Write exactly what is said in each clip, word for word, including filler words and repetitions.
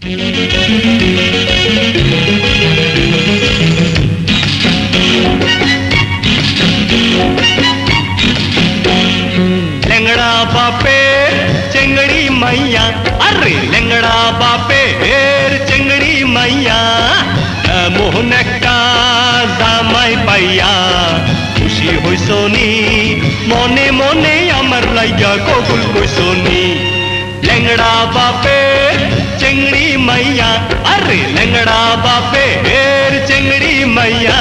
लंगड़ा बापे चंगड़ी मैया, अरे लंगड़ा बापे चंगड़ी मैया, मोहन का दामाई पाइया खुशी हुई सोनी मने मने अमर लाइया गोकुल को सोनी। लंगड़ा बापे चंगड़ी मैया, अरे लंगड़ा बापे चंगड़ी मैया।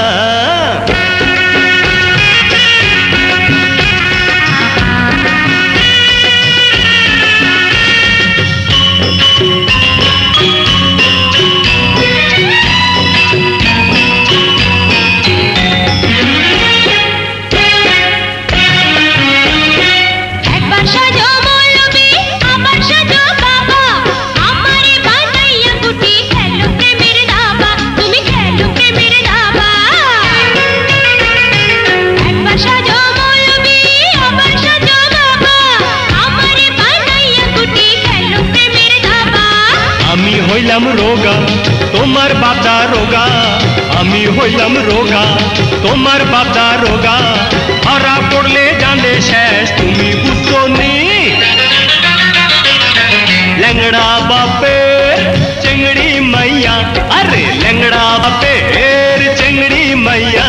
হইলাম রোগা তোমার বাপদা রোগা, আমি হইলাম রোগা তোমার বাপদা রোগা, ধরা পড়লে জানে শেষ তুমি বুঝো নি। लंगड़ा बापे चंगड़ी मैया, अरे लंगड़ा बापे चंगड़ी मैया।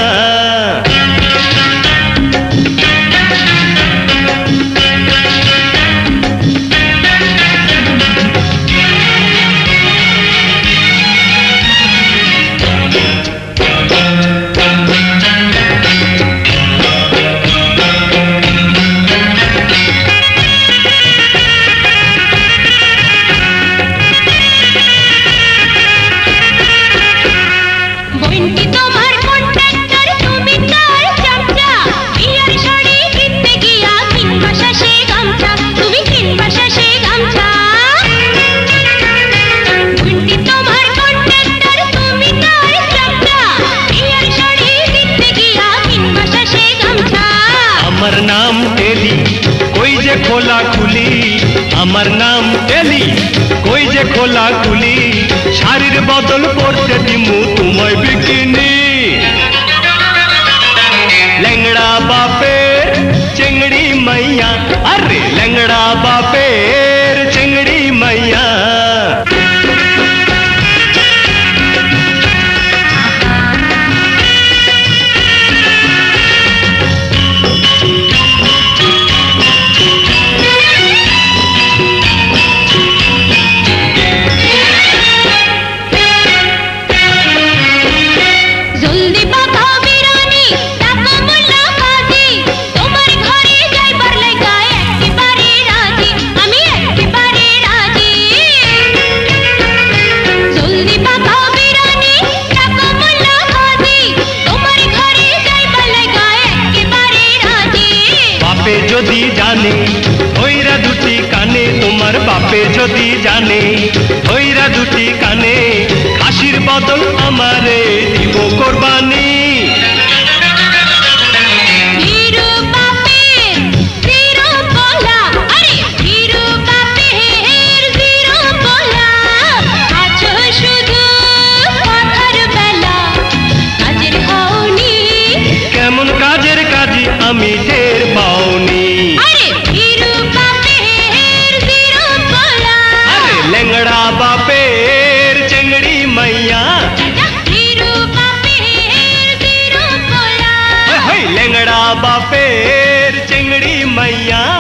আমার নাম টেলি কই যে খোলা খুলি, আমার নাম টেলি কই যে খোলা খুলি, শাড়ির বদল পরতে দিমু তোমায় বিকিনি। लंगड़ा बापे चंगड़ी मैया, अरे लंगड़ा बापे चंगड़ी मैया। যদি জানে ওইরা দুটি কানে, তোমার বাপে যদি জানে ওইরা দুটি কানে, খাসির বদল আমারে দিব কোরবানি। কেমন কাজের কাজী আমি টের পাওনি। लंगड़ा बापेर चंगड़ी मैया, लंगड़ा बापेर चंगड़ी मैया।